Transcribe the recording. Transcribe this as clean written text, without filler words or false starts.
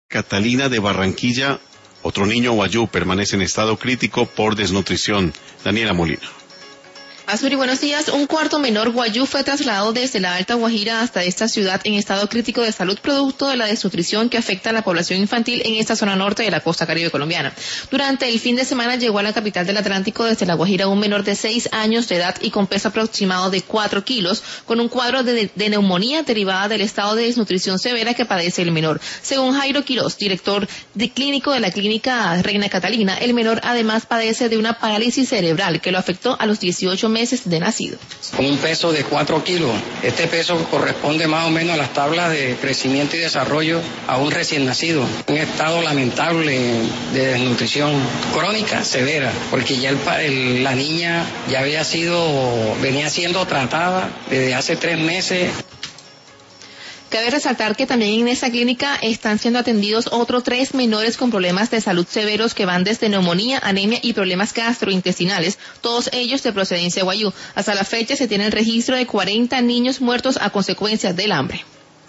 Catalina de Barranquilla, otro niño guayú permanece en estado crítico por desnutrición. Daniela Molina. Azuri, buenos días. Un cuarto menor guayú fue trasladado desde la Alta Guajira hasta esta ciudad en estado crítico de salud producto de la desnutrición que afecta a la población infantil en esta zona norte de la costa caribe colombiana. Durante el fin de semana llegó a la capital del Atlántico desde La Guajira un menor de 6 años de edad y con peso aproximado de 4 kilos, con un cuadro de neumonía derivada del estado de desnutrición severa que padece el menor. Según Jairo Quiroz, director clínico de la clínica Reina Catalina, el menor además padece de una parálisis cerebral que lo afectó a los 18 meses de nacido. Con un peso de 4 kilos. Este peso corresponde más o menos a las tablas de crecimiento y desarrollo a un recién nacido. Un estado lamentable de desnutrición crónica, severa, porque ya la niña ya venía siendo tratada desde hace 3 meses. Cabe resaltar que también en esta clínica están siendo atendidos otros 3 menores con problemas de salud severos que van desde neumonía, anemia y problemas gastrointestinales, todos ellos de procedencia guayú. Hasta la fecha se tiene el registro de 40 niños muertos a consecuencia del hambre.